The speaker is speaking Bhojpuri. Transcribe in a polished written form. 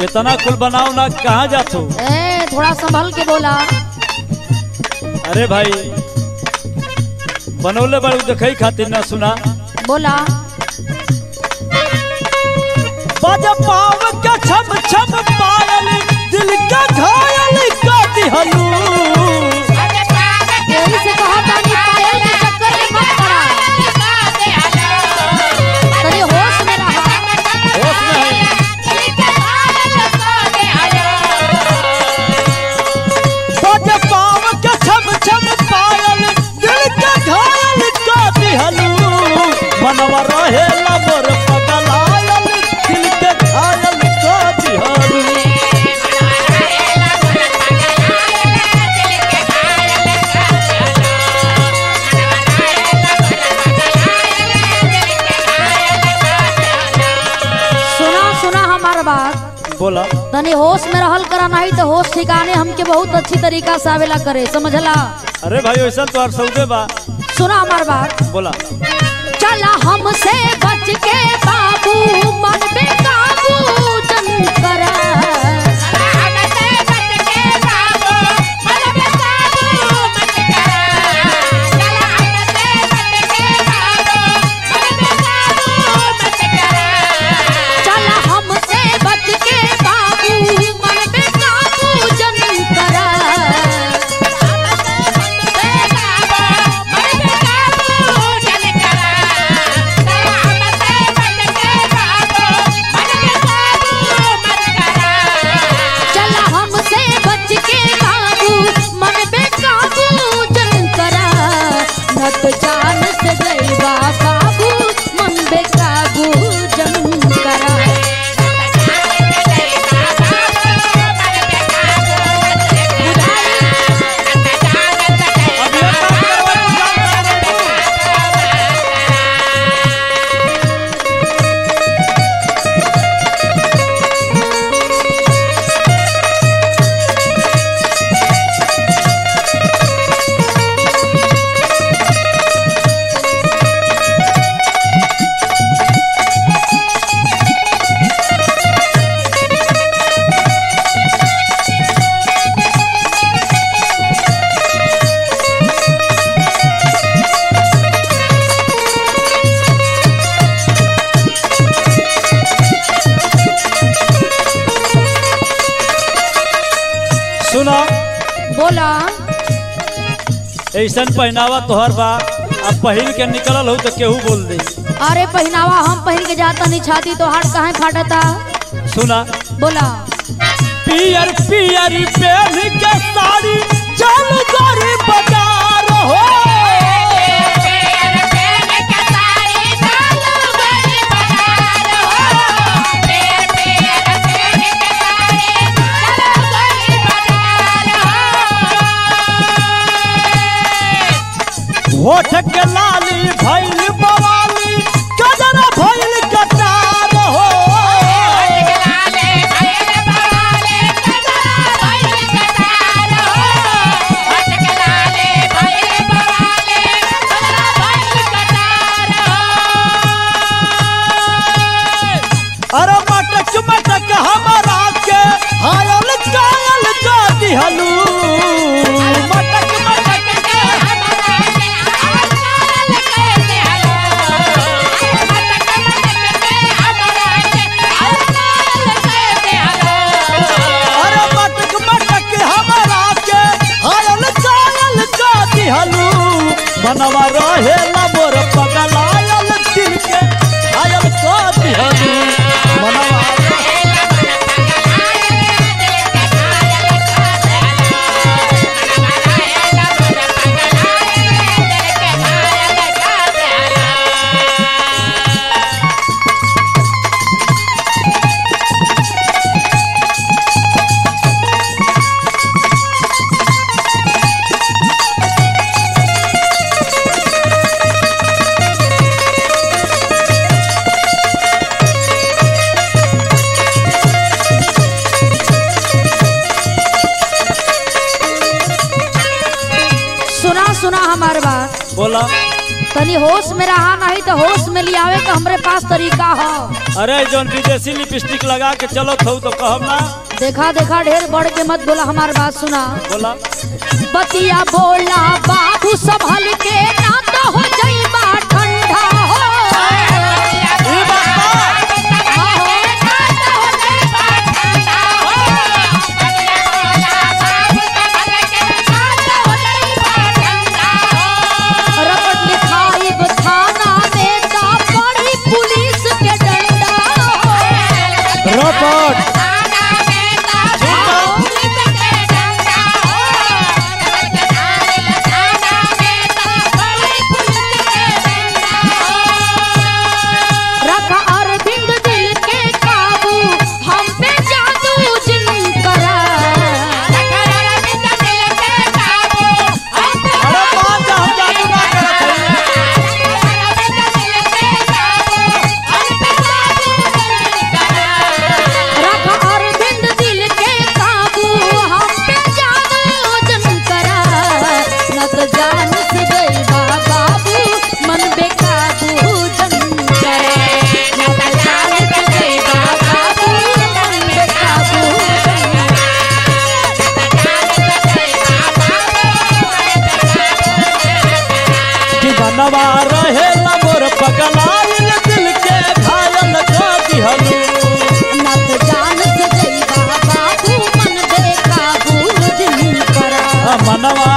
इतना कुल बनाओ ना, कहाँ जात हो? थोड़ा संभल के बोला। अरे भाई बनौले बड़ू देखई खातिर ना, सुना बोला। बाजा पाव का छम छम पायल, दिल का घायल का दिहलू। यही से कहा तानी पायल के चक्कर में मत पड़ा, तनी होश में रहा। होश में है। बाजा पाव का छम छम पायल, दिल का घायल का दिहलू। मनवा रहे मोर पगलायल, दिल के घायल का दिहलू। सुना हमार बात। बोला। तनी होश में रहल करा, नहीं तो होश ठिकाने हमके बहुत अच्छी तरीका से आवेला करे, समझला। अरे भाई वैसा तो और सौदे बा। सुना हमार बात। बोला। चला हमसे बच के बाबू, मन बेकाबू जन करा। चला हमसे बच के बाबू, मन बेकाबू जन करा। चला हमसे बच के बाबू, मन बेकाबू जन करा। नत जान से जलवा काबू, मन बेकाबू जन करा। सुना। बोला। ऐसा पहनावा तोहर बा, अब पहिल के निकलल हो तो केहू बोल दे। अरे पहनावा हम पहन के जाता नहीं, छाती तो हाथ कहाँ फाटता। सुना। बोला। पियर पियर पहन के साड़ी, चल गोरी बाजार हो। होठ के लाली भइल बवाली, गजरा भइल कटार हो। अरे मटक मटक हमारा के हायल कायल का दिहलू। मटक मटक अरे मटक मटक हमारा के हायल कायल का दिहलू। मनवा रहे मोर पगलायल, दिल के घायल का दिहलू। मनवा सुना हमार बात। बोला। तनी होश में रहा, नहीं तो होश में लियावे का हमरे पास तरीका है। अरे जोन विदेशी लिपस्टिक लगा के चलो थो तो कहब ना। देखा देखा ढेर बढ़ के मत बोला, हमारी बात सुना। बोला बतिया बोला बाबू संभल के, ना तो हो जाइबा ठंडा हो। रपट लिखाई थाना में ता पड़ी पुलिस के डंडा हो। रपट मनवा रहे मोर पगलाइल दिल के घायल कर दिहलू। नत जान से जइबा बाबू मन बेकाबू जिन करा। मनवा